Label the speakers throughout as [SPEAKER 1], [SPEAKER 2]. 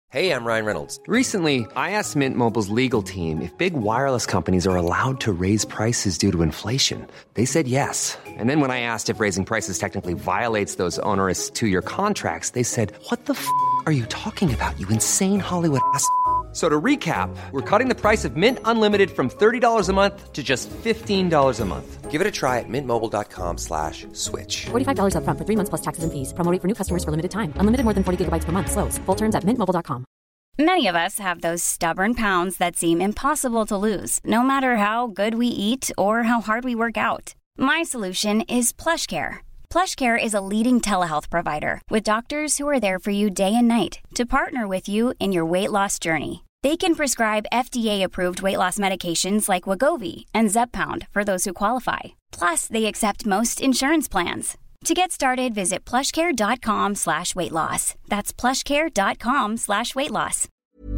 [SPEAKER 1] Hey, I'm Ryan Reynolds.
[SPEAKER 2] Recently, I asked Mint Mobile's legal team if big wireless companies are allowed to raise prices due to inflation. They said yes. And then when I asked if raising prices technically violates those onerous two-year contracts, they said, "What the f*** are you talking about, you insane Hollywood ass?" So to recap, we're cutting the price of Mint Unlimited from $30 a month to just $15 a month.
[SPEAKER 1] Give it a try at mintmobile.com/switch.
[SPEAKER 3] $45 up front for 3 months plus taxes and fees. Promo rate for new customers for limited time. Unlimited more than 40 gigabytes per month. Slows full terms at mintmobile.com.
[SPEAKER 4] Many of us have those stubborn pounds that seem impossible to lose, no matter how good we eat or how hard we work out. My solution is PlushCare. PlushCare is a leading telehealth provider with doctors who are there for you day and night to partner with you in your weight loss journey. They can prescribe FDA-approved weight loss medications like Wegovy and Zepbound for those who qualify. Plus, they accept most insurance plans. To get started, visit plushcare.com/weightloss. That's plushcare.com/weightloss.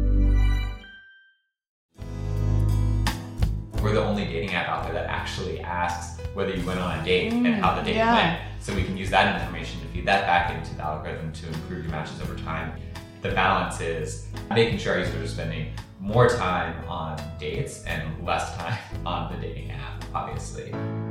[SPEAKER 5] We're the only dating app out there that actually asks whether you went on a date and how the date went. So we can use that information to feed that back into the algorithm to improve your matches over time. The balance is making sure users are spending more time on dates and less time on the dating app, obviously.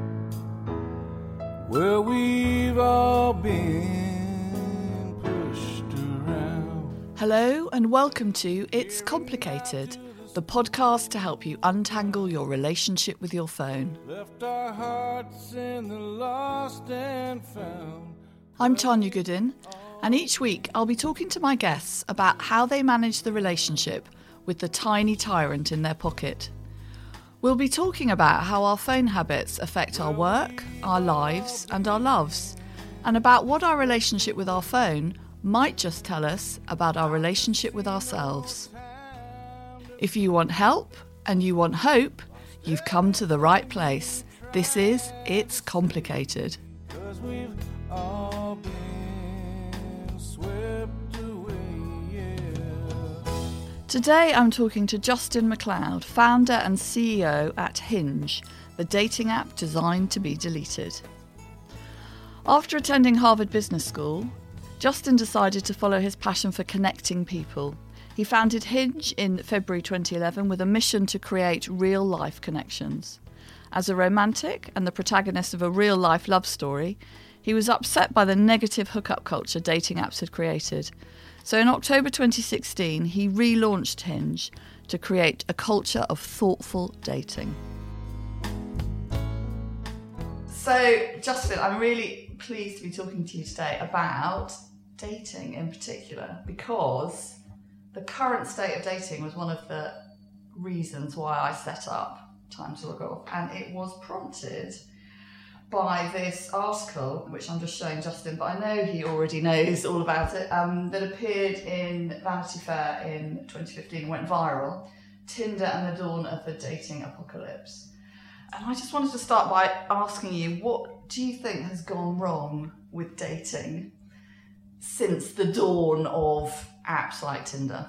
[SPEAKER 6] Well, we've all been pushed around.
[SPEAKER 7] Hello and welcome to It's Complicated, the podcast to help you untangle your relationship with your phone.
[SPEAKER 6] Left our hearts in the lost and found.
[SPEAKER 7] I'm Tanya Goodin, and each week I'll be talking to my guests about how they manage the relationship with the tiny tyrant in their pocket. We'll be talking about how our phone habits affect our work, our lives, and our loves, and about what our relationship with our phone might just tell us about our relationship with ourselves. If you want help and you want hope, you've come to the right place. This is It's Complicated.
[SPEAKER 6] 'Cause we've all been swept away, yeah.
[SPEAKER 7] Today I'm talking to Justin McLeod, founder and CEO at Hinge, the dating app designed to be deleted. After attending Harvard Business School, Justin decided to follow his passion for connecting people. He founded Hinge in February 2011 with a mission to create real-life connections. As a romantic and the protagonist of a real-life love story, he was upset by the negative hookup culture dating apps had created. So in October 2016, he relaunched Hinge to create a culture of thoughtful dating. So, Justin, I'm really pleased to be talking to you today about dating in particular, because the current state of dating was one of the reasons why I set up Time to Log Off, and it was prompted by this article, which I'm just showing Justin, but I know he already knows all about it, that appeared in Vanity Fair in 2015 and went viral, Tinder and the Dawn of the Dating Apocalypse. And I just wanted to start by asking you, what do you think has gone wrong with dating since the dawn of apps like Tinder?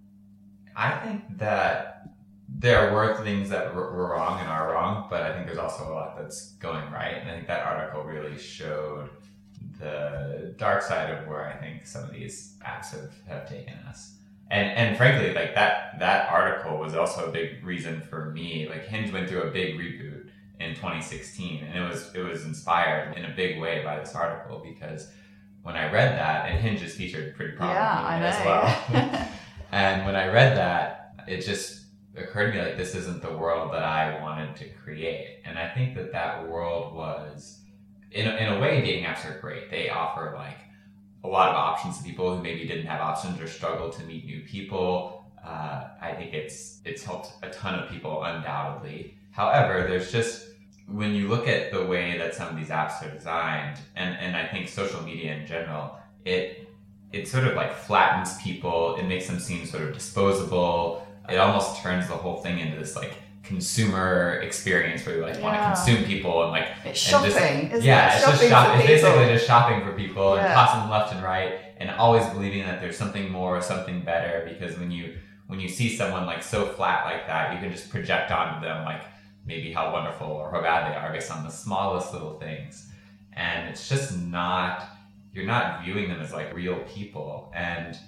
[SPEAKER 5] I think that there were things that were wrong and are wrong, but I think there's also a lot that's going right. And I think that article really showed the dark side of where I think some of these apps have taken us. And frankly, like that article was also a big reason for me. Like Hinge went through a big reboot in 2016, and it was inspired in a big way by this article, because when I read that, and Hinge is featured pretty prominently as well. And when I read that, it just occurred to me like this isn't the world that I wanted to create. And I think that world was, in a way, dating apps are great. They offer like a lot of options to people who maybe didn't have options or struggled to meet new people. I think it's helped a ton of people, undoubtedly. However, there's just, when you look at the way that some of these apps are designed, and I think social media in general, it sort of like flattens people. It makes them seem sort of disposable. It almost turns the whole thing into this like consumer experience where you like want to consume people and like
[SPEAKER 7] it's shopping, isn't it?
[SPEAKER 5] It's basically just shopping for people and tossing them left and right, and always believing that there's something more, something better. Because when you see someone like so flat like that, you can just project onto them like maybe how wonderful or how bad they are based on the smallest little things, and it's just not. You're not viewing them as like real people, and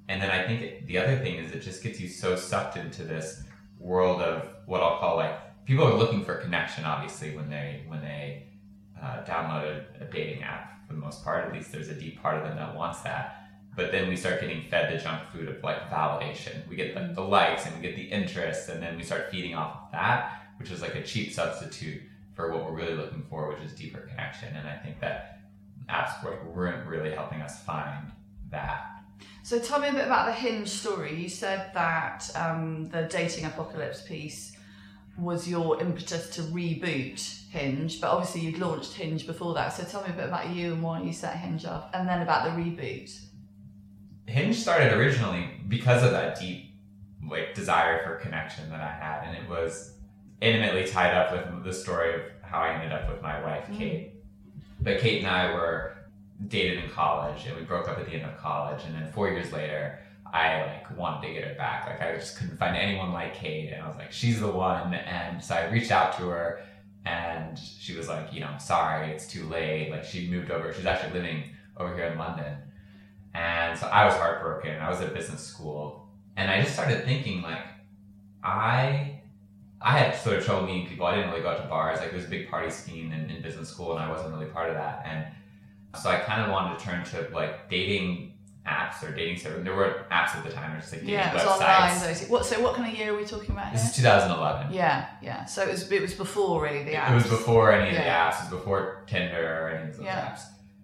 [SPEAKER 5] And then I think the other thing is it just gets you so sucked into this world of what I'll call like, people are looking for connection, obviously, when they download a dating app. For the most part, at least there's a deep part of them that wants that. But then we start getting fed the junk food of like validation. We get the likes and we get the interest, and then we start feeding off of that, which is like a cheap substitute for what we're really looking for, which is deeper connection. And I think that apps weren't really helping us find that.
[SPEAKER 7] So tell me a bit about the Hinge story. You said that the dating apocalypse piece was your impetus to reboot Hinge, but obviously you'd launched Hinge before that. So tell me a bit about you and why you set Hinge up, and then about the reboot.
[SPEAKER 5] Hinge started originally because of that deep like desire for connection that I had, and it was intimately tied up with the story of how I ended up with my wife, Kate. But Kate and I were dated in college, and we broke up at the end of college, and then 4 years later I like wanted to get her back. Like I just couldn't find anyone like Kate, and I was like, she's the one. And so I reached out to her, and she was like, you know, sorry, it's too late. Like she moved over, she's actually living over here in London. And so I was heartbroken. I was at business school, and I just started thinking like, I had sort of trouble meeting people. I didn't really go out to bars. Like there was a big party scene in business school, and I wasn't really part of that. And so I kind of wanted to turn to like dating apps or dating services. There were apps at the time, or just like dating websites.
[SPEAKER 7] Online. So what kind of year are we talking about here?
[SPEAKER 5] This is 2011.
[SPEAKER 7] Yeah. So it was before really the apps.
[SPEAKER 5] It was before any of the apps. It was before Tinder or any of those apps.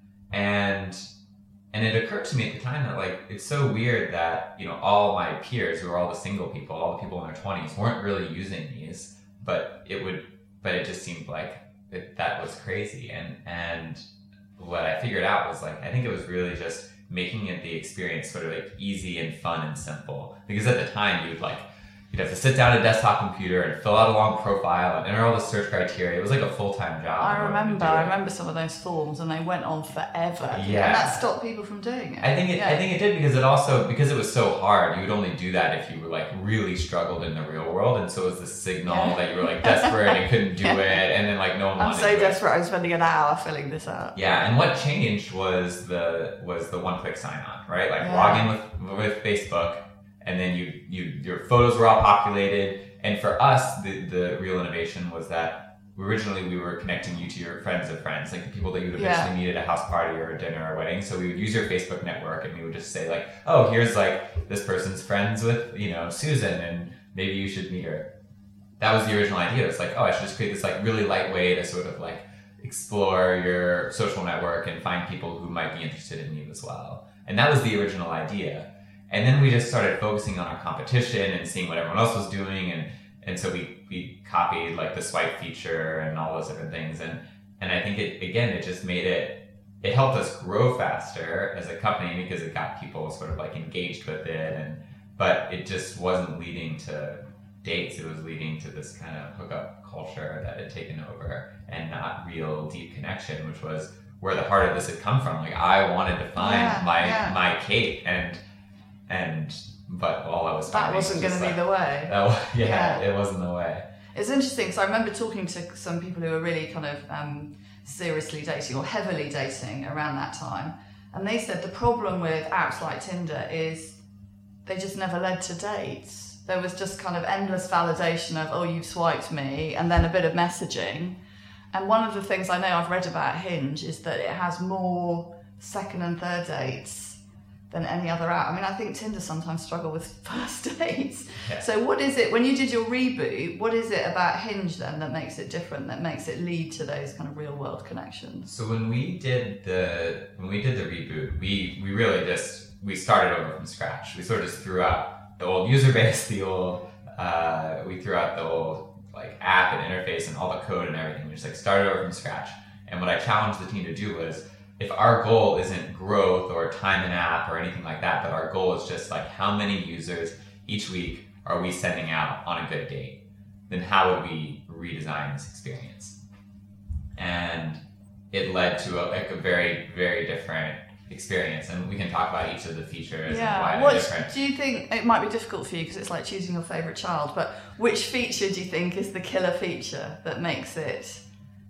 [SPEAKER 5] And it occurred to me at the time that like it's so weird that, you know, all my peers who were all the single people, all the people in their 20s, weren't really using these, but it just seemed like that was crazy. And what I figured out was like, I think it was really just making it the experience sort of like easy and fun and simple. Because at the time you'd have to sit down at a desktop computer and fill out a long profile and enter all the search criteria. It was like a full-time job.
[SPEAKER 7] I remember some of those forms, and they went on forever.
[SPEAKER 5] Yeah.
[SPEAKER 7] And that stopped people from doing it.
[SPEAKER 5] I think it did because it was so hard. You would only do that if you were like really struggled in the real world, and so it was the signal that you were like desperate and couldn't do it, and then like no one wanted to do it.
[SPEAKER 7] I'm so desperate. I'm spending an hour filling this out.
[SPEAKER 5] Yeah, and what changed was the one-click sign-on, right? Like log in with Facebook. And then your photos were all populated. And for us, the real innovation was that originally we were connecting you to your friends of friends, like the people that you would eventually meet at a house party or a dinner or a wedding. So we would use your Facebook network, and we would just say like, oh, here's like this person's friends with, you know, Susan, and maybe you should meet her. That was the original idea. It's like, oh, I should just create this like really light way to sort of like explore your social network and find people who might be interested in you as well. And that was the original idea. And then we just started focusing on our competition and seeing what everyone else was doing. And so we copied like the swipe feature and all those different things. And I think it just made it helped us grow faster as a company because it got people sort of like engaged with it. But it just wasn't leading to dates. It was leading to this kind of hookup culture that had taken over and not real deep connection, which was where the heart of this had come from. Like I wanted to find my Kate but all I was finding
[SPEAKER 7] that wasn't going to be the way.
[SPEAKER 5] It wasn't the way.
[SPEAKER 7] It's interesting. So I remember talking to some people who were really kind of seriously dating or heavily dating around that time, and they said the problem with apps like Tinder is they just never led to dates. There was just kind of endless validation of, oh, you've swiped me, and then a bit of messaging. And one of the things I know I've read about Hinge is that it has more second and third dates than any other app. I mean, I think Tinder sometimes struggle with first dates. Yeah. So what is it, when you did your reboot, what is it about Hinge then that makes it different, that makes it lead to those kind of real world connections?
[SPEAKER 5] So when we did the reboot, we really we started over from scratch. We sort of just threw out the old user base, we threw out the old like app and interface and all the code and everything. We just like started over from scratch. And what I challenged the team to do was, if our goal isn't growth or time in app or anything like that, but our goal is just like how many users each week are we sending out on a good date, then how would we redesign this experience? And it led to a very, very different experience. And we can talk about each of the features and why they're different.
[SPEAKER 7] Do you think, it might be difficult for you because it's like choosing your favourite child, but which feature do you think is the killer feature that makes it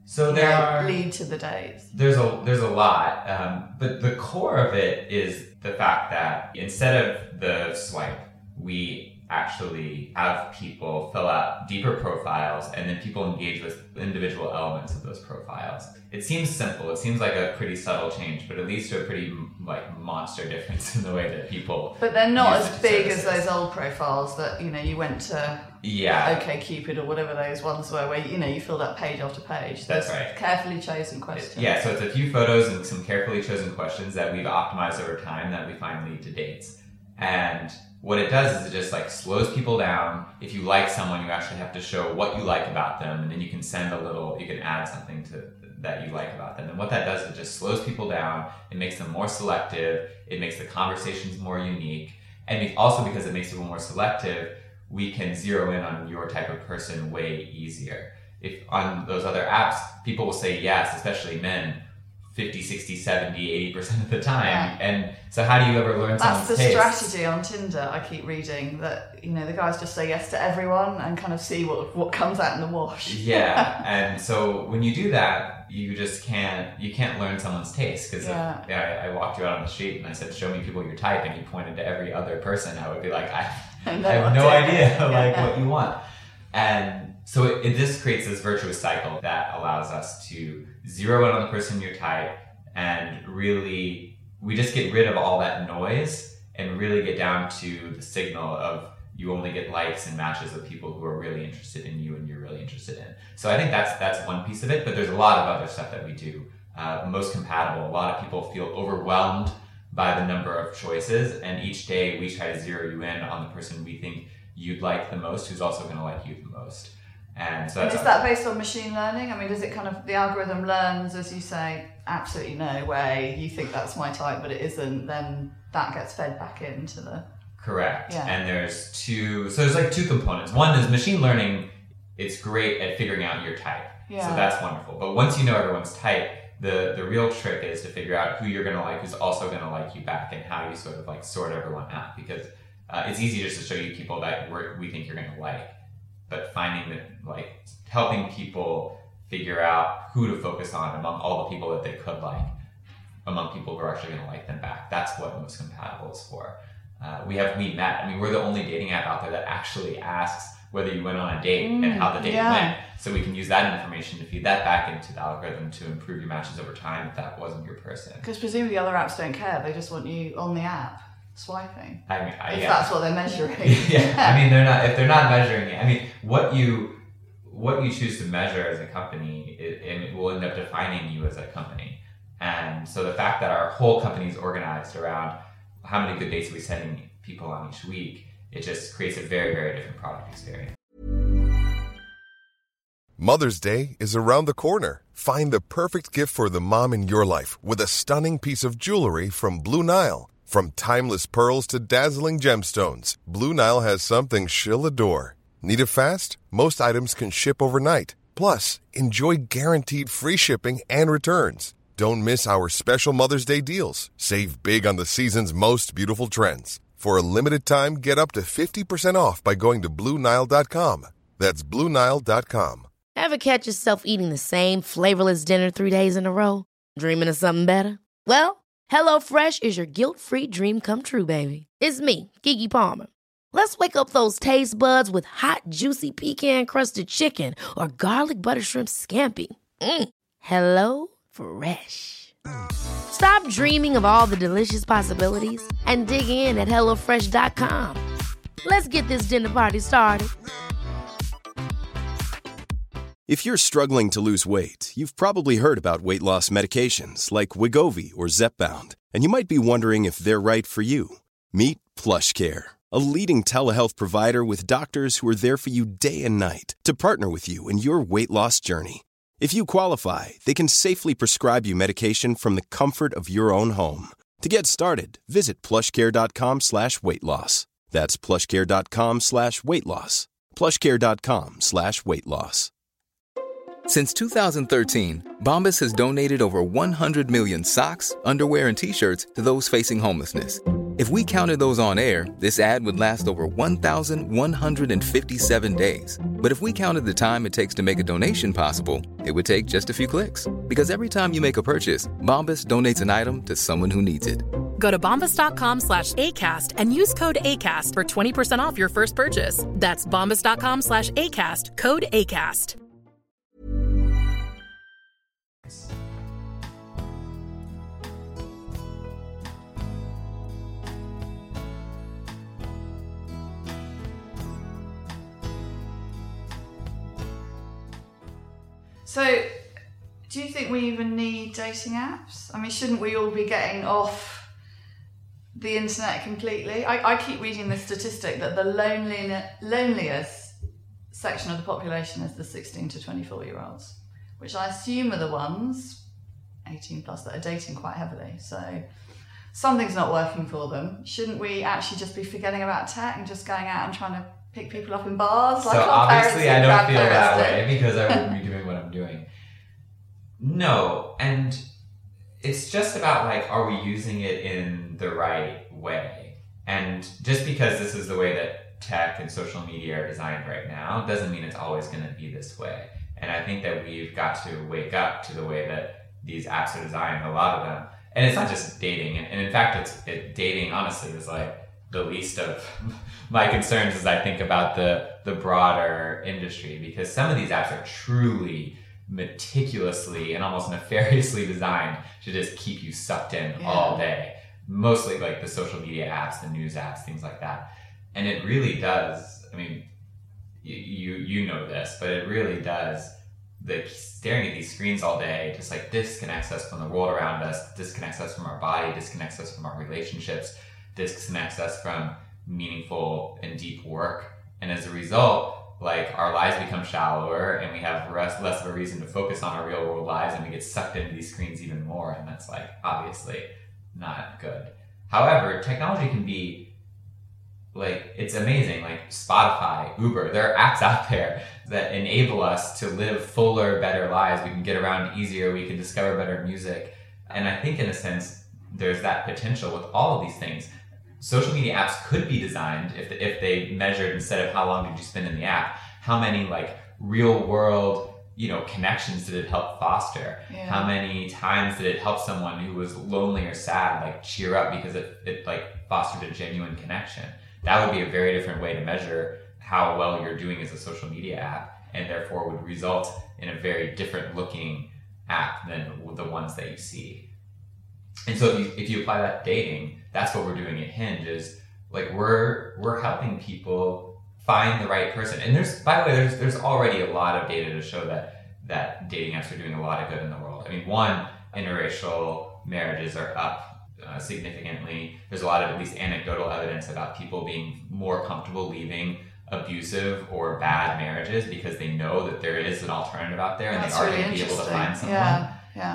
[SPEAKER 5] So there
[SPEAKER 7] lead to the dates?
[SPEAKER 5] There's a lot, but the core of it is the fact that instead of the swipe, we actually have people fill out deeper profiles, and then people engage with individual elements of those profiles. It seems simple. It seems like a pretty subtle change, but it leads to a pretty monster difference in the way that people.
[SPEAKER 7] But they're not as big as those old profiles that you went to.
[SPEAKER 5] Yeah.
[SPEAKER 7] OkCupid or whatever those ones were, where you filled out page after page.
[SPEAKER 5] That's right.
[SPEAKER 7] Carefully chosen questions.
[SPEAKER 5] Yeah. So it's a few photos and some carefully chosen questions that we've optimized over time that we find lead to dates. And what it does is it just slows people down. If you like someone, you actually have to show what you like about them, and then you can you can add something that you like about them. And what that does is it just slows people down. It makes them more selective. It makes the conversations more unique. And also because it makes people more selective, we can zero in on your type of person way easier. If on those other apps, people will say yes, especially men, 50, 60, 70, 80% of the time. Yeah. And so how do you ever learn someone's taste?
[SPEAKER 7] That's the strategy on Tinder, I keep reading, that, the guys just say yes to everyone and kind of see what comes out in the wash.
[SPEAKER 5] Yeah. And so when you do that, you just can't learn someone's taste. Because I walked you out on the street and I said, show me people your type, and you pointed to every other person, I would be like, I have no idea what you want. And so this creates this virtuous cycle that allows us to zero in on the person you type, and really, we just get rid of all that noise and really get down to the signal of you only get likes and matches with people who are really interested in you and you're really interested in. So I think that's one piece of it, but there's a lot of other stuff that we do. Most compatible. A lot of people feel overwhelmed by the number of choices, and each day we try to zero you in on the person we think you'd like the most, who's also going to like you the most. And so
[SPEAKER 7] is that based on machine learning? I mean, does it the algorithm learns as you say, absolutely no way, you think that's my type, but it isn't, then that gets fed back into the...
[SPEAKER 5] Correct. Yeah. And there's two components. One is machine learning, it's great at figuring out your type. Yeah. So that's wonderful. But once you know everyone's type, the real trick is to figure out who you're going to like, who's also going to like you back, and how you sort of sort everyone out. Because it's easy just to show you people that we think you're going to like. But finding that, helping people figure out who to focus on among all the people that they could like, among people who are actually going to like them back. That's what Most Compatible is for. We met. I mean, we're the only dating app out there that actually asks whether you went on a date and how the date went. So we can use that information to feed that back into the algorithm to improve your matches over time if that wasn't your person.
[SPEAKER 7] Because presumably other apps don't care. They just want you on the app. Swiping.
[SPEAKER 5] If
[SPEAKER 7] that's what they're measuring.
[SPEAKER 5] Yeah. I mean, if they're not measuring it. I mean, what you choose to measure as a company, it will end up defining you as a company. And so the fact that our whole company is organized around how many good dates we're sending people on each week, it just creates a very, very different product experience.
[SPEAKER 8] Mother's Day is around the corner. Find the perfect gift for the mom in your life with a stunning piece of jewelry from Blue Nile. From timeless pearls to dazzling gemstones, Blue Nile has something she'll adore. Need it fast? Most items can ship overnight. Plus, enjoy guaranteed free shipping and returns. Don't miss our special Mother's Day deals. Save big on the season's most beautiful trends. For a limited time, get up to 50% off by going to BlueNile.com. That's BlueNile.com.
[SPEAKER 9] Ever catch yourself eating the same flavorless dinner 3 days in a row? Dreaming of something better? Well, HelloFresh is your guilt-free dream come true, baby. It's me, Keke Palmer. Let's wake up those taste buds with hot, juicy pecan-crusted chicken or garlic butter shrimp scampi. Hello Fresh. Stop dreaming of all the delicious possibilities and dig in at HelloFresh.com. Let's get this dinner party started.
[SPEAKER 10] If you're struggling to lose weight, you've probably heard about weight loss medications like Wegovy or Zepbound, and you might be wondering if they're right for you. Meet PlushCare, a leading telehealth provider with doctors who are there for you day and night to partner with you in your weight loss journey. If you qualify, they can safely prescribe you medication from the comfort of your own home. To get started, visit plushcare.com/weightloss. That's plushcare.com/weightloss. plushcare.com/weightloss.
[SPEAKER 11] Since 2013, Bombas has donated over 100 million socks, underwear, and T-shirts to those facing homelessness. If we counted those on air, this ad would last over 1,157 days. But if we counted the time it takes to make a donation possible, it would take just a few clicks. Because every time you make a purchase, Bombas donates an item to someone who needs it.
[SPEAKER 12] Go to bombas.com/ACAST and use code ACAST for 20% off your first purchase. That's bombas.com/ACAST, code ACAST.
[SPEAKER 7] So, do you think we even need dating apps? I mean, shouldn't we all be getting off the internet completely? I keep reading the statistic that the loneliest section of the population is the 16 to 24-year-olds, which I assume are the ones, 18 plus, that are dating quite heavily. So something's not working for them. Shouldn't we actually just be forgetting about tech and just going out and trying to pick people up in bars? Like
[SPEAKER 5] so obviously I don't feel that way because I wouldn't be doing what I'm doing. No, and it's just about like, are we using it in the right way? And just because this is the way that tech and social media are designed right now doesn't mean it's always going to be this way. And I think that we've got to wake up to the way that these apps are designed, a lot of them. And it's not just dating. And in fact, dating, honestly, is like the least of my concerns as I think about the broader industry, because some of these apps are truly meticulously and almost nefariously designed to just keep you sucked in all day. Mostly like the social media apps, the news apps, things like that. And it really does, I mean, you know this, but it really does, the staring at these screens all day just like disconnects us from the world around us, disconnects us from our body, disconnects us from our relationships, disconnects us from meaningful and deep work. And as a result, like our lives become shallower and we have less of a reason to focus on our real world lives, and we get sucked into these screens even more. And that's like obviously not good. However, technology can be like, it's amazing. Like Spotify, Uber, there are apps out there that enable us to live fuller, better lives. We can get around easier. We can discover better music. And I think in a sense, there's that potential with all of these things. Social media apps could be designed if they measured, instead of how long did you spend in the app, how many like real world, connections did it help foster? Yeah. How many times did it help someone who was lonely or sad, like cheer up because it like fostered a genuine connection? That would be a very different way to measure how well you're doing as a social media app, and therefore would result in a very different looking app than the ones that you see. And so if you apply that to dating, that's what we're doing at Hinge, is like we're helping people find the right person. And there's already a lot of data to show that dating apps are doing a lot of good in the world. I mean, one, interracial marriages are up significantly. There's a lot of at least anecdotal evidence about people being more comfortable leaving abusive or bad marriages because they know that there is an alternative out there, and that's they are going to be able to find someone.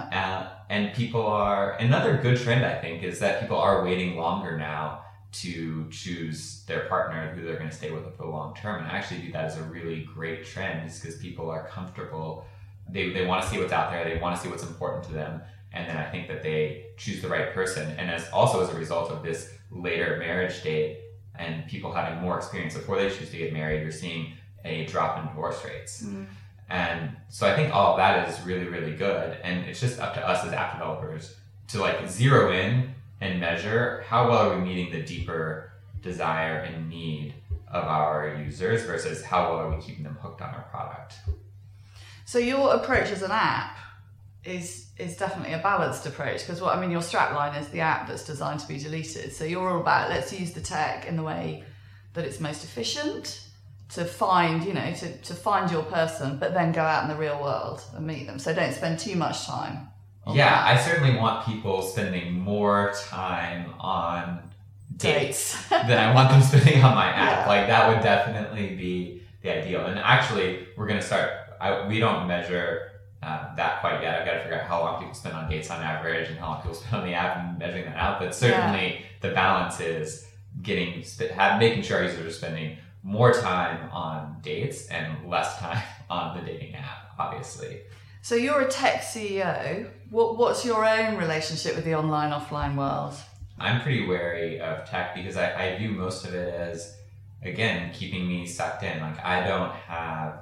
[SPEAKER 5] And people are, another good trend I think is that people are waiting longer now to choose their partner who they're going to stay with for the long term. And I actually view that as a really great trend, just because people are comfortable. They want to see what's out there. They want to see what's important to them. And then I think that they choose the right person. And as a result of this later marriage date and people having more experience before they choose to get married, you're seeing a drop in divorce rates. Mm. And so I think all of that is really, really good. And it's just up to us as app developers to like zero in and measure how well are we meeting the deeper desire and need of our users versus how well are we keeping them hooked on our product.
[SPEAKER 7] So your approach as an app is definitely a balanced approach, because your strapline is the app that's designed to be deleted. So you're all about, let's use the tech in the way that it's most efficient to find, to find your person, but then go out in the real world and meet them. So don't spend too much time on that.
[SPEAKER 5] I certainly want people spending more time on dates than I want them spending on my app. Yeah. Like that would definitely be the ideal. And actually, we're going to start, we don't measure that quite yet. I've got to figure out how long people spend on dates on average and how long people spend on the app and measuring that out. But certainly the balance is making sure our users are spending more time on dates and less time on the dating app, obviously.
[SPEAKER 7] So you're a tech CEO. What's your own relationship with the online, offline world?
[SPEAKER 5] I'm pretty wary of tech because I view most of it as, again, keeping me sucked in. Like I don't have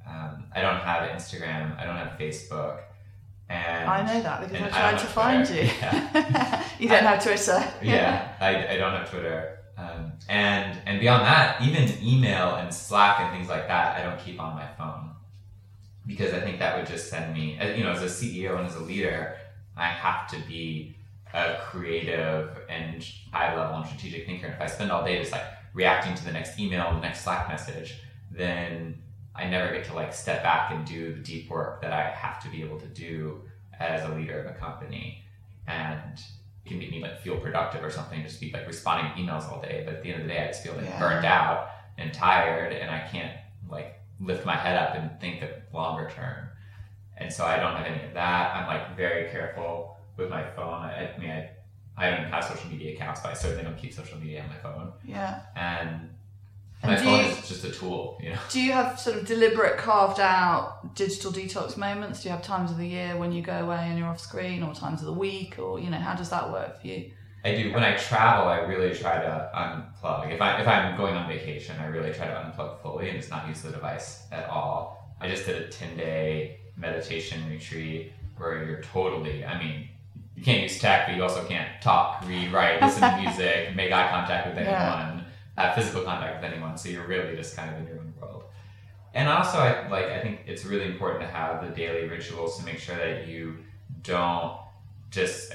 [SPEAKER 5] Instagram, I don't have Facebook. And
[SPEAKER 7] I know that because I tried to find you.
[SPEAKER 5] Yeah.
[SPEAKER 7] You don't have Twitter.
[SPEAKER 5] Yeah, I don't have Twitter. And beyond that, even email and Slack and things like that, I don't keep on my phone. Because I think that would just send me, as a CEO and as a leader, I have to be a creative and high-level and strategic thinker. And if I spend all day just like reacting to the next email, the next Slack message, then I never get to like step back and do the deep work that I have to be able to do as a leader of a company. And it can make me like feel productive or something, just be like responding to emails all day. But at the end of the day, I just feel like burnt out and tired, and I can't like lift my head up and think of longer term. And so I don't have any of that. I'm like very careful with my phone. I don't even have social media accounts, but I certainly don't keep social media on my phone.
[SPEAKER 7] Yeah.
[SPEAKER 5] And my phone is just a tool,
[SPEAKER 7] Do you have sort of deliberate carved out digital detox moments? Do you have times of the year when you go away and you're off screen, or times of the week, or how does that work for you?
[SPEAKER 5] I do. When I travel, I really try to unplug. If I'm going on vacation, I really try to unplug fully and just not use the device at all. I just did a 10-day meditation retreat where you're totally, you can't use tech, but you also can't talk, read, write, listen to music, make eye contact with anyone, have physical contact with anyone. So you're really just kind of in your own world. And also, I think it's really important to have the daily rituals to make sure that you don't just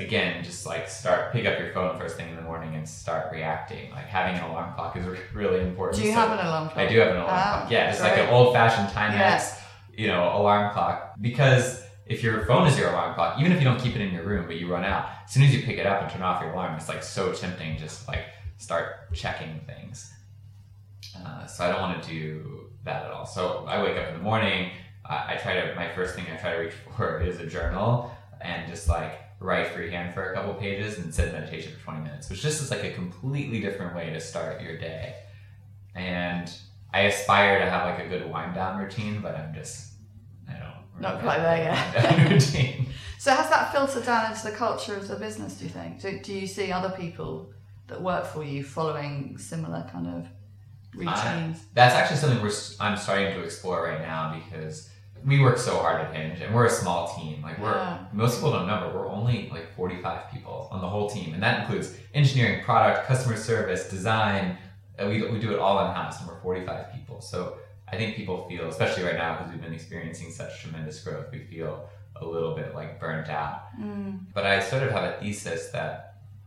[SPEAKER 5] pick up your phone first thing in the morning and start reacting. Like having an alarm clock is really important.
[SPEAKER 7] Do you have an alarm clock?
[SPEAKER 5] I do have an alarm clock. Yeah, just like an old-fashioned Timex, alarm clock. Because if your phone is your alarm clock, even if you don't keep it in your room, but you run out, as soon as you pick it up and turn off your alarm, it's like so tempting just like start checking things. So I don't want to do that at all. So I wake up in the morning, my first thing I try to reach for is a journal and just like write freehand for a couple pages and sit in meditation for 20 minutes, which just is like a completely different way to start your day. And I aspire to have like a good wind down routine, but I don't
[SPEAKER 7] not quite there yet.
[SPEAKER 5] Routine.
[SPEAKER 7] So has that filtered down into the culture of the business, do you think? Do you see other people that work for you following similar kind of routines?
[SPEAKER 5] That's actually something I'm starting to explore right now, because we work so hard at Hinge, and we're a small team. Like most people don't know, but we're only like 45 people on the whole team, and that includes engineering, product, customer service, design. We do it all in house, and we're 45 people. So I think people feel, especially right now, because we've been experiencing such tremendous growth, we feel a little bit like burnt out. But I sort of have a thesis that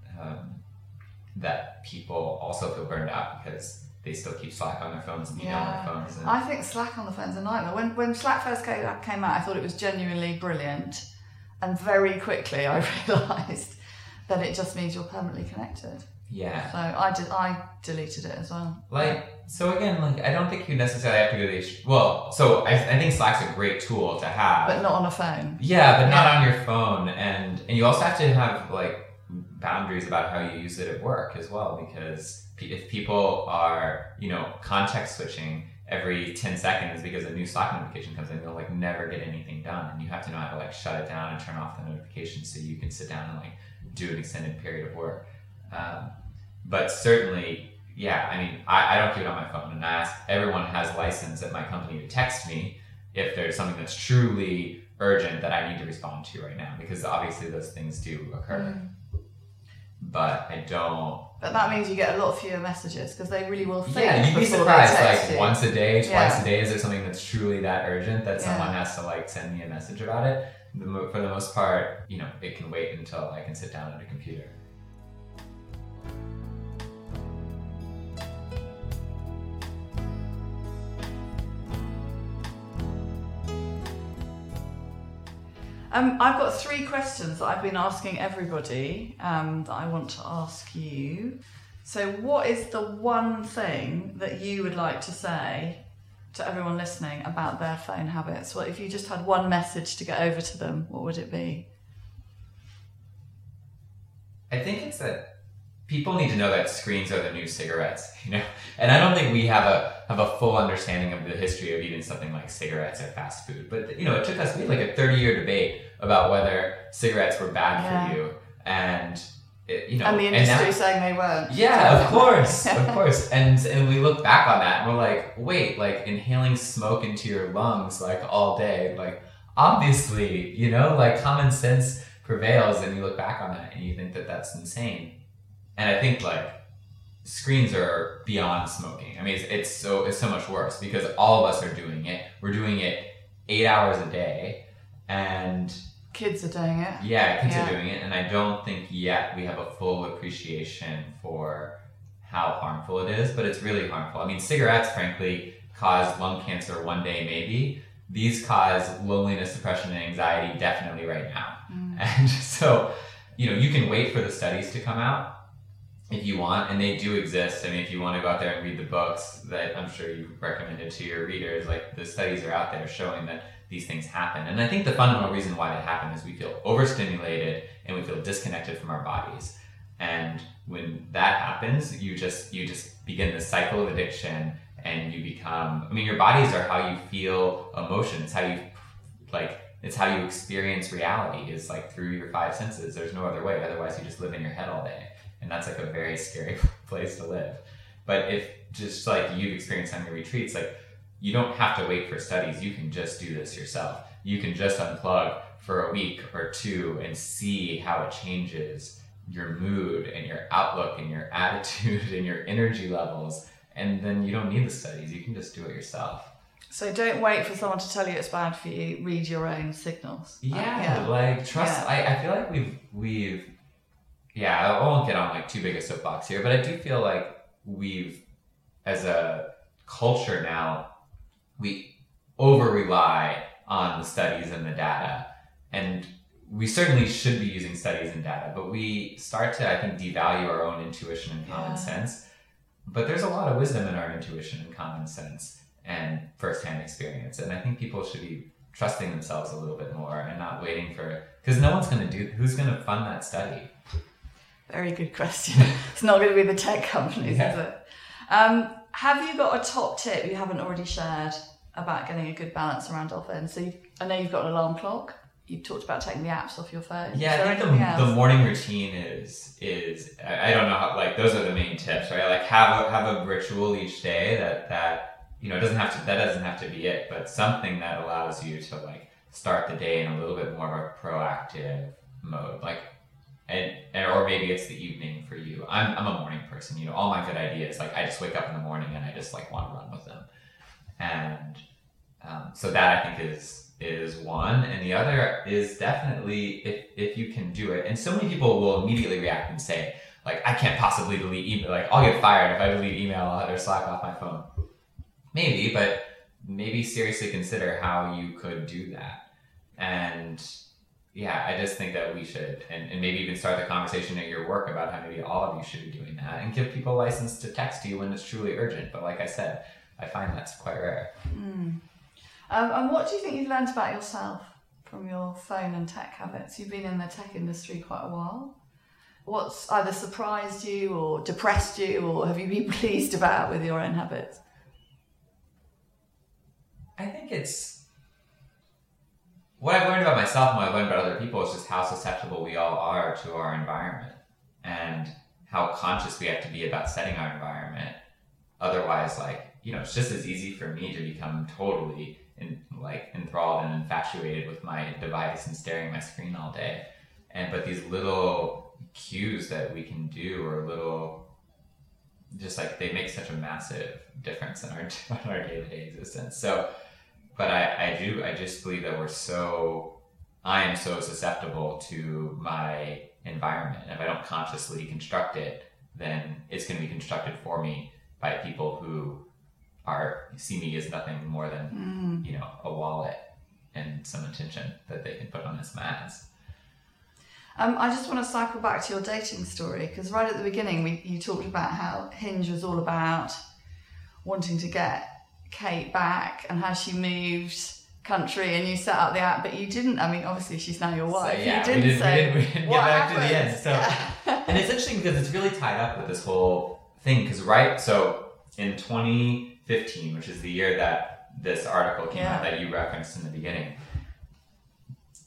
[SPEAKER 5] people also feel burned out because they still keep Slack on their phones and email on their phones. And
[SPEAKER 7] I think Slack on the phone's a nightmare. When Slack first came out, I thought it was genuinely brilliant, and very quickly I realised that it just means you're permanently connected.
[SPEAKER 5] Yeah.
[SPEAKER 7] So I deleted it as well.
[SPEAKER 5] So again, I don't think you necessarily have to go to these. Well, so I think Slack's a great tool to have,
[SPEAKER 7] but not on a phone.
[SPEAKER 5] Yeah, but not on your phone, and you also have to have boundaries about how you use it at work as well, because if people are context switching every 10 seconds because a new Slack notification comes in, they'll never get anything done, and you have to know how to shut it down and turn off the notifications so you can sit down and do an extended period of work. But certainly, I don't keep it on my phone, and I ask everyone who has license at my company to text me if there's something that's truly urgent that I need to respond to right now, because obviously those things do occur. But I don't.
[SPEAKER 7] But that means you get a lot fewer messages, because they really will think.
[SPEAKER 5] Yeah, you'd be surprised. Once a day, twice a day, is there something that's truly that urgent that someone has to send me a message about it? For the most part, it can wait until I can sit down at a computer.
[SPEAKER 7] I've got 3 questions that I've been asking everybody that I want to ask you. So what is the one thing that you would like to say to everyone listening about their phone habits? Well, if you just had one message to get over to them, what would it be?
[SPEAKER 5] I think it's that people need to know that screens are the new cigarettes, And I don't think we have a full understanding of the history of even something like cigarettes or fast food. But we had a 30-year debate about whether cigarettes were bad for you, and
[SPEAKER 7] and the industry saying they weren't.
[SPEAKER 5] Yeah, of course, of course. And we look back on that and we're like, wait, like inhaling smoke into your lungs like all day, like obviously, you know, like common sense prevails, and you look back on that and you think that that's insane. And I think like screens are beyond smoking. I mean, it's so much worse because all of us are doing it. We're doing it 8 hours a day, and
[SPEAKER 7] kids are doing it.
[SPEAKER 5] Yeah, kids are doing it, and I don't think yet we have a full appreciation for how harmful it is, but it's really harmful. I mean, cigarettes, frankly, cause lung cancer one day maybe. These cause loneliness, depression, and anxiety definitely right now. And so, you know, you can wait for the studies to come out if you want, and they do exist. I mean, if you want to go out there and read the books that I'm sure you've recommended to your readers, like the studies are out there showing that these things happen. And I think the fundamental reason why they happen is we feel overstimulated and we feel disconnected from our bodies. And when that happens, you just begin this cycle of addiction, and you become, I mean, your bodies are how you feel emotion. It's how you experience reality, is like through your five senses. There's no other way. Otherwise you just live in your head all day. And that's like a very scary place to live. But if just like you've experienced on your retreats, like you don't have to wait for studies. You can just do this yourself. You can just unplug for a week or two and see how it changes your mood and your outlook and your attitude and your energy levels. And then you don't need the studies. You can just do it yourself.
[SPEAKER 7] So don't wait for someone to tell you it's bad for you. Read your own signals.
[SPEAKER 5] Like trust. Yeah. I feel like we've I won't get on like too big a soapbox here, but I do feel like we've, as a culture now, we over-rely on the studies and the data. And we certainly should be using studies and data, but we start to, I think, devalue our own intuition and common sense. But there's a lot of wisdom in our intuition and common sense and firsthand experience. And I think people should be trusting themselves a little bit more and not waiting for, because no one's going to who's going to fund that study?
[SPEAKER 7] Very good question. It's not going to be the tech companies, is it? Have you got a top tip you haven't already shared about getting a good balance around dolphins? So I know you've got an alarm clock. You've talked about taking the apps off your phone.
[SPEAKER 5] Yeah, I think the morning routine is I don't know how, like those are the main tips, right? Like have a ritual each day that you know doesn't have to be it, but something that allows you to like start the day in a little bit more of a proactive mode, like. Or maybe it's the evening for you. I'm a morning person. You know, all my good ideas, like I just wake up in the morning and I just like want to run with them. And so that I think is one. And the other is definitely if you can do it. And so many people will immediately react and say, like, I can't possibly delete email. Like, I'll get fired if I delete email or Slack off my phone. Maybe, but maybe seriously consider how you could do that. And yeah, I just think that we should, and maybe even start the conversation at your work about how maybe all of you should be doing that, and give people a license to text you when it's truly urgent. But like I said, I find that's quite rare.
[SPEAKER 7] And what do you think you've learned about yourself from your phone and tech habits? You've been in the tech industry quite a while. What's either surprised you or depressed you, or have you been pleased about with your own habits?
[SPEAKER 5] I think what I've learned about myself and what I've learned about other people is just how susceptible we all are to our environment and how conscious we have to be about setting our environment. Otherwise, like, you know, it's just as easy for me to become totally enthralled and infatuated with my device and staring at my screen all day. But these little cues that we can do or little, just like they make such a massive difference in our day-to-day existence. So, but I just believe that I am so susceptible to my environment. And if I don't consciously construct it, then it's going to be constructed for me by people who see me as nothing more than, you know, a wallet and some attention that they can put on this mask.
[SPEAKER 7] I just want to cycle back to your dating story, because right at the beginning you talked about how Hinge was all about wanting to get Kate back and how she moved country and you set up the app, but you didn't. I mean, obviously she's now your wife.
[SPEAKER 5] So, yeah,
[SPEAKER 7] we didn't
[SPEAKER 5] get back to the end. So, and it's interesting because it's really tied up with this whole thing. Because so in 2015, which is the year that this article came out that you referenced in the beginning,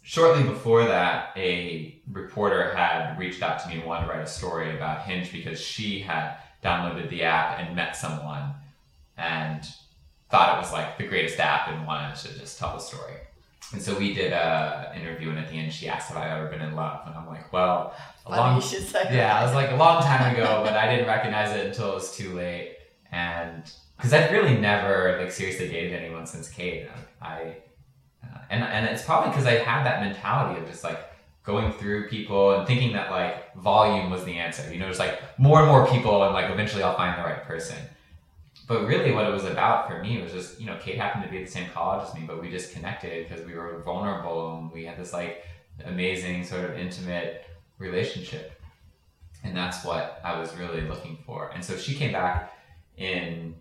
[SPEAKER 5] shortly before that, a reporter had reached out to me and wanted to write a story about Hinge because she had downloaded the app and met someone and thought it was like the greatest app and wanted to just tell the story. And so we did an interview, and at the end she asked if I'd ever been in love. And I'm like, well, I was like a long time ago, but I didn't recognize it until it was too late. And because I've really never like seriously dated anyone since Kate. And it's probably because I had that mentality of just like going through people and thinking that like volume was the answer. You know, just like more and more people, and like eventually I'll find the right person. But really what it was about for me was just, you know, Kate happened to be at the same college as me, but we just connected because we were vulnerable and we had this like amazing sort of intimate relationship. And that's what I was really looking for. And so she came back in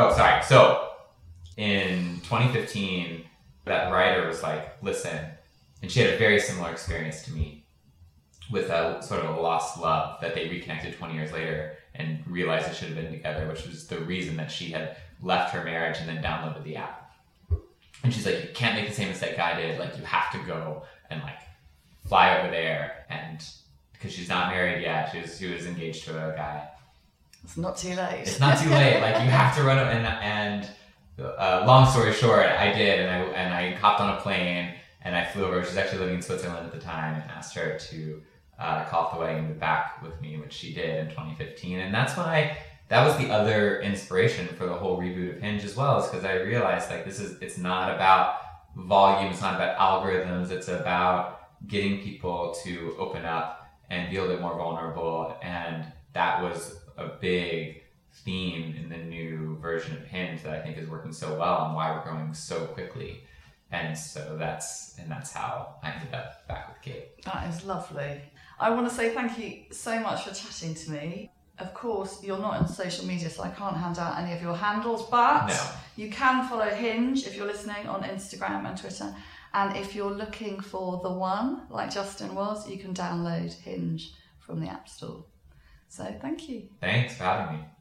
[SPEAKER 5] 2015, that writer was like, listen, and she had a very similar experience to me with a sort of a lost love that they reconnected 20 years later and realized they should have been together, which was the reason that she had left her marriage and then downloaded the app. And she's like, you can't make the same mistake I did. Like, you have to go and like fly over there. And because she's not married yet, she was engaged to a guy.
[SPEAKER 7] It's not too late.
[SPEAKER 5] It's not too late. Like, you have to run it. And long story short, I did, and I hopped on a plane and I flew over. She's actually living in Switzerland at the time, and asked her to call off the wedding and move back with me, which she did in 2015. And that's when that was the other inspiration for the whole reboot of Hinge as well, is because I realized like it's not about volume, it's not about algorithms, it's about getting people to open up and be a little bit more vulnerable. And that was a big theme in the new version of Hinge that I think is working so well and why we're growing so quickly. And so that's how I ended up back with Kate.
[SPEAKER 7] That is lovely. I want to say thank you so much for chatting to me. Of course, you're not on social media, so I can't hand out any of your handles, but you can follow Hinge if you're listening on Instagram and Twitter. And if you're looking for the one, like Justin was, you can download Hinge from the App Store. So thank you.
[SPEAKER 5] Thanks for having me.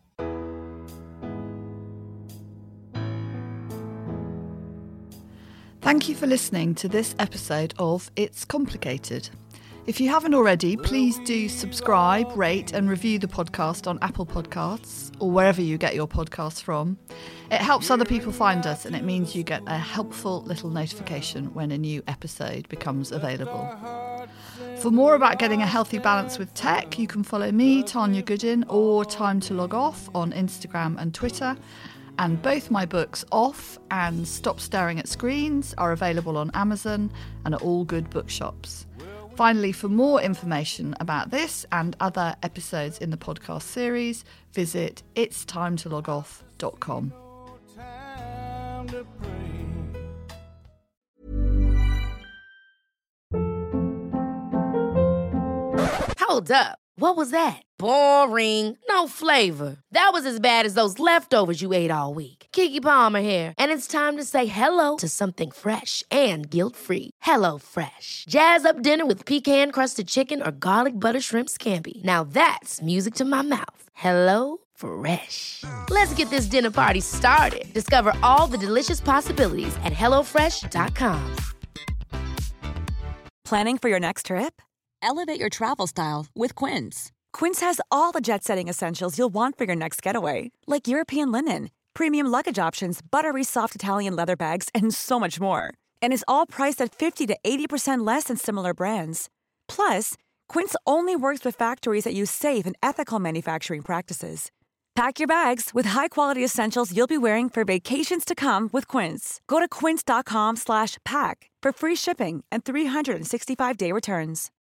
[SPEAKER 7] Thank you for listening to this episode of It's Complicated. If you haven't already, please do subscribe, rate and review the podcast on Apple Podcasts or wherever you get your podcasts from. It helps other people find us, and it means you get a helpful little notification when a new episode becomes available. For more about getting a healthy balance with tech, you can follow me, Tanya Goodin, or Time to Log Off on Instagram and Twitter. And both my books, Off and Stop Staring at Screens, are available on Amazon and at all good bookshops. Finally, for more information about this and other episodes in the podcast series, visit itstimetologoff.com.
[SPEAKER 9] Hold up. What was that? Boring. No flavor. That was as bad as those leftovers you ate all week. Keke Palmer here, and it's time to say hello to something fresh and guilt-free. Hello Fresh. Jazz up dinner with pecan-crusted chicken or garlic butter shrimp scampi. Now that's music to my mouth. Hello Fresh. Let's get this dinner party started. Discover all the delicious possibilities at HelloFresh.com.
[SPEAKER 13] Planning for your next trip? Elevate your travel style with Quince. Quince has all the jet-setting essentials you'll want for your next getaway, like European linen, premium luggage options, buttery soft Italian leather bags, and so much more. And is all priced at 50 to 80% less than similar brands. Plus, Quince only works with factories that use safe and ethical manufacturing practices. Pack your bags with high-quality essentials you'll be wearing for vacations to come with Quince. Go to quince.com/pack for free shipping and 365-day returns.